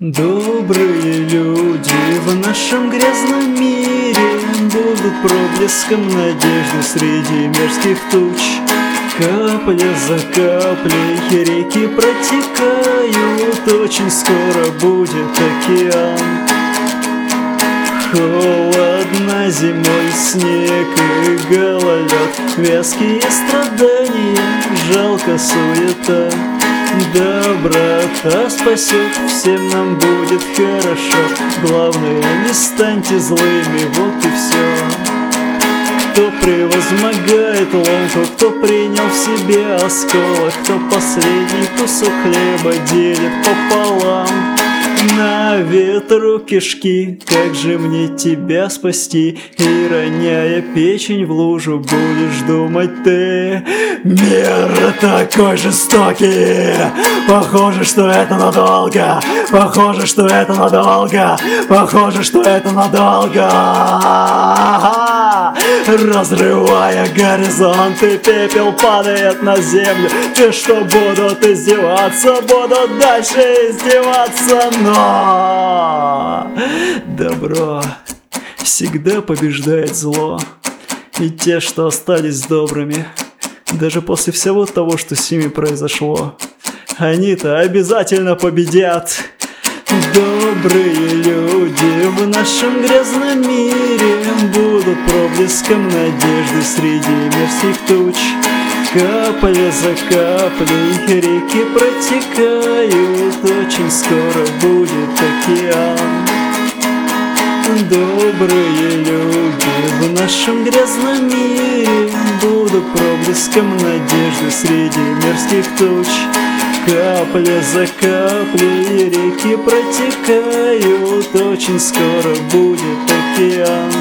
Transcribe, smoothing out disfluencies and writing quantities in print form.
Добрые люди в нашем грязном мире будут проблеском надежды среди мерзких туч. Капля за каплей реки протекают, очень скоро будет океан. Холодно зимой снег и гололед, вязкие страдания, жалко суета. Доброта спасет, всем нам будет хорошо. Главное, не станьте злыми, вот и все. Кто превозмогает ломку, кто принял в себе осколок, кто последний кусок хлеба делит пополам. На ветру кишки, как же мне тебя спасти? И роняя печень в лужу, будешь думать ты: мир такой жестокий. Похоже, что это надолго. Похоже, что это надолго. Похоже, что это надолго. Разрывая горизонты, пепел падает на землю. Те, что будут издеваться, будут дальше издеваться. Но добро всегда побеждает зло. И те, что остались добрыми, даже после всего того, что с ними произошло, они-то обязательно победят. Добрые люди в нашем грязном мире будут проблеском надежды среди мерзких туч. Капля за каплей реки протекают, очень скоро будет океан. Добрые люди в нашем грязном мире будут проблеском надежды среди мерзких туч. Капля за каплей реки протекают, очень скоро будет океан.